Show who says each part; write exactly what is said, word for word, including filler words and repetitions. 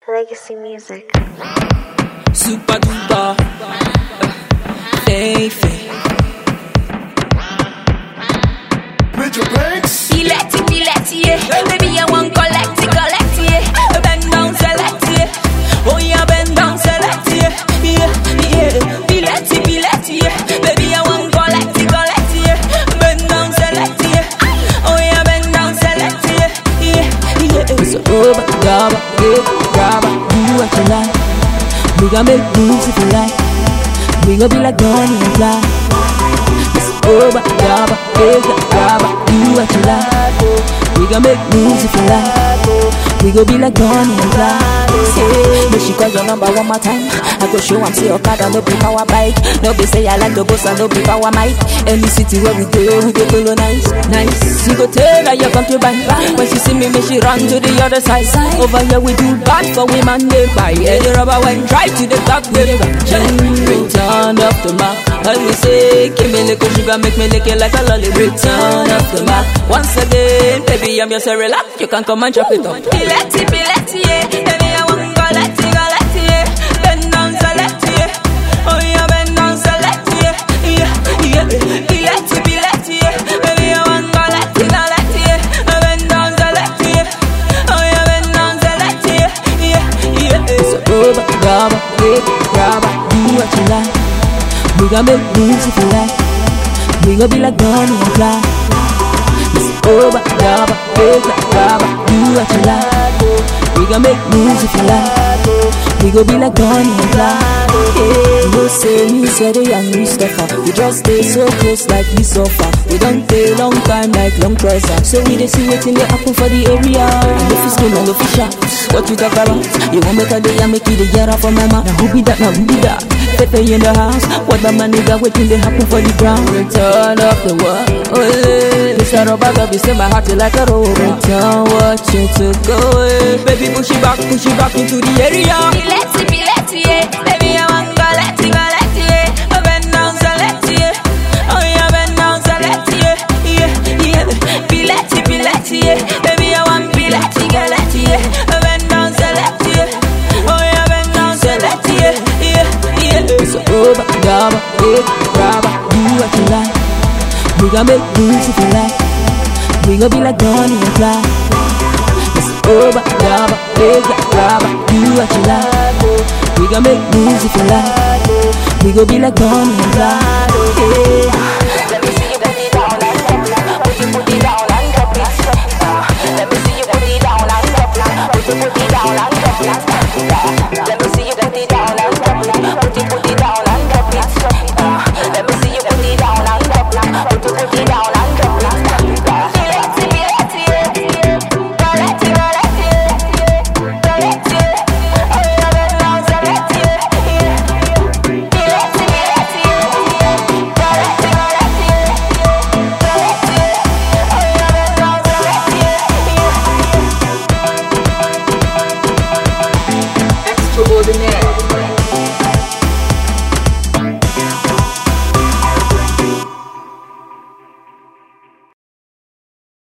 Speaker 1: Legacy Music.
Speaker 2: Super duper, Faith.
Speaker 3: Major Banks.
Speaker 2: Billet, billet, yeah. Baby, I want collect, collect, yeah. Bend down, select, yeah. Oh yeah, bend down, select, yeah. Yeah, yeah. Billet, billet, yeah. Baby, I want collect, collect, yeah. Bend down, select, yeah. Oh yeah, bend down, select, yeah. Yeah, yeah. So over, gabba, yeah, grabba, do what you like. We gon' make moves if you like. We gon' be like Bonnie and Clyde. It's over, gabba, yeah, grabba, do what you like. We gon' make moves if you like. We gon' be like Bonnie and Clyde. Yeah, but she call your number one more time. I go show am say Okada no be power bike. No be say I like the boss and no be power mic. Any city where we go, we go colonize. Nice, she go tell her you come to buy. When she see me, me she run to the other side. Over here we do bad for women, they buy. Any rubber wine, drive to the top, they return up the mark. As we say, give me little sugar, make me lick it like a lolly. Return up the mark. Once again, baby, I'm your relax. You can come and drop it up. Pilati, pilati, yeah. Baby, I want go let it, go let it, yeah. Bend down, select, yeah. Oh yeah, bend down, select, yeah. Yeah, yeah. Pilati, pilati, yeah. Baby, I want go let it, go let it, yeah. Bend down, select, yeah. Oh yeah, bend down, select, yeah. Yeah, yeah. So over, gabba, yeah, grabba, do what you like. We gon' make moves if you like. We gon' be like Bonnie and Clyde. It's over, gabba, yeah, grabba, do what you like. We gon' make moves if you like. We gon' be like Bonnie and Clyde. Yeah, you say me said the young Mustafa. We just stay so close like we so far. We don't stay long time like long trouser. So we dey see wetin dey happen for the area. And if you skin and if you shot, what you talk about? You want make a day and make it the year for my mouth. Now who be that? Now who be that? Pepe in the house. What the man nigga waiting they happen for the ground. Return of the world. Oh yeah. This a rubber baby say my heart is like a roll. Return what you took away. Baby push it back, push it back into the area. Let's see, let's see, yeah. Baby I want go let's see, go let's see, yeah. Oh bend down, so let's see, yeah. Oh yeah, bend down, so let's see, yeah. Yeah, yeah. Be let's see, be let's see, yeah. Baby I want be let's see, go let's see, yeah. Oh bend down, so let's see, yeah. Oh yeah, bend down, so let's see, yeah. Yeah, yeah. So over, gabba, yeah, grabba, do what you like. We gon' make moves if you like. We gon' be like Bonnie and Clyde. It's over, gabba, yeah, grabba, do what you like. We gon' make moves if you like. We gon' be like Bonnie and Clyde. Yeah.
Speaker 4: Let me see you put it down and drop it. Put it, put it down and drop it. Uh, let me see you put it down and drop it. Put it, put it down and drop it.